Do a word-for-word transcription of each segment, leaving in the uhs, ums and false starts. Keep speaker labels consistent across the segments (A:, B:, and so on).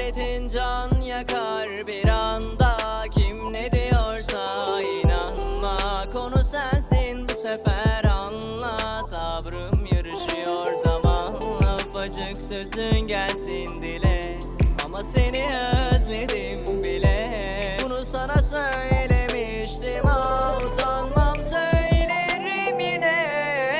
A: Hasretin can yakar bir anda. Kim ne diyorsa inanma, konu sensin bu sefer, anla. Sabrım yarışıyor zamanla, ufacık sözün gelsin dile. Ama seni özledim bile, bunu sana söylemiştim. Ah, utanmam, söylerim yine.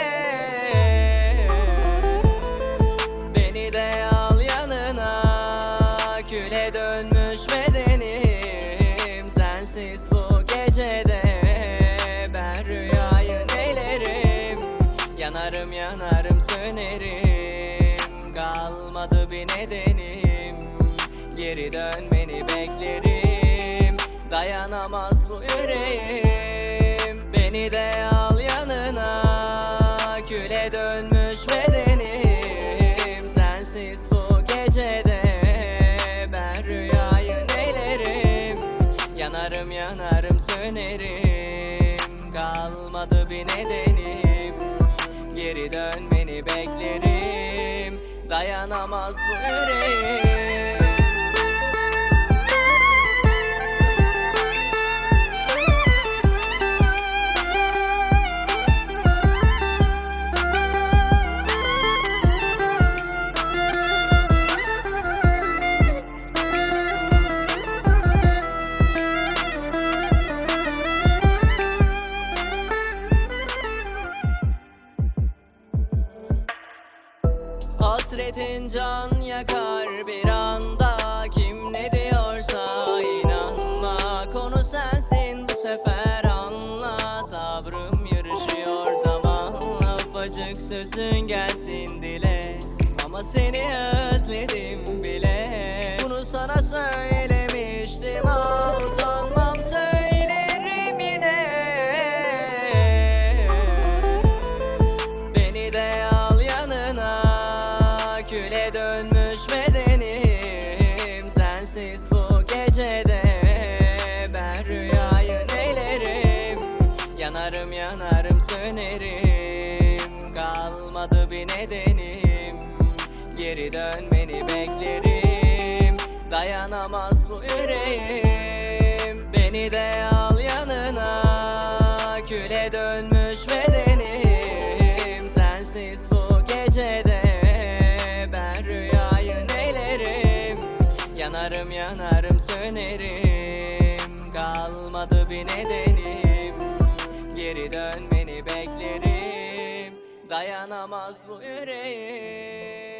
A: Beni de al yanına, küle dönmüş bedenim. Sensiz bu gecede ben rüyayı neylerim. Yanarım yanarım sönerim, kalmadı bir nedenim. Geri dönmeni beklerim, dayanamaz bu yüreğim. Beni de al yanına, küle dönmüş bedenim. Sensiz bu gecede ben rüyayı neylerim. Yanarım yanarım sönerim, kalmadı bir nedenim. Geri dönmeni beklerim, dayanamaz bu yüreğim. Hasretin can yakar bir anda. Kim ne diyorsa inanma, konu sensin bu sefer, anla. Sabrım yarışıyor zamanla, ufacık sözün gelsin dile. Ama seni özledim bile, bunu sana söylemiştim. Ah, utanmam, söylerim yine. Beni de al yanına, küle dönmüş bedenim. Sensiz bu gecede ben rüyayı neylerim. Yanarım yanarım sönerim, kalmadı bir nedenim. Geri dönmeni beklerim, dayanamaz bu yüreğim. Beni de al yanına, küle dönmüş bedenim. Sensiz bu gecede ben rüyayı neylerim. Yanarım yanarım sönerim, kalmadı bir nedenim. Geri dönmeni beklerim, dayanamaz bu yüreğim.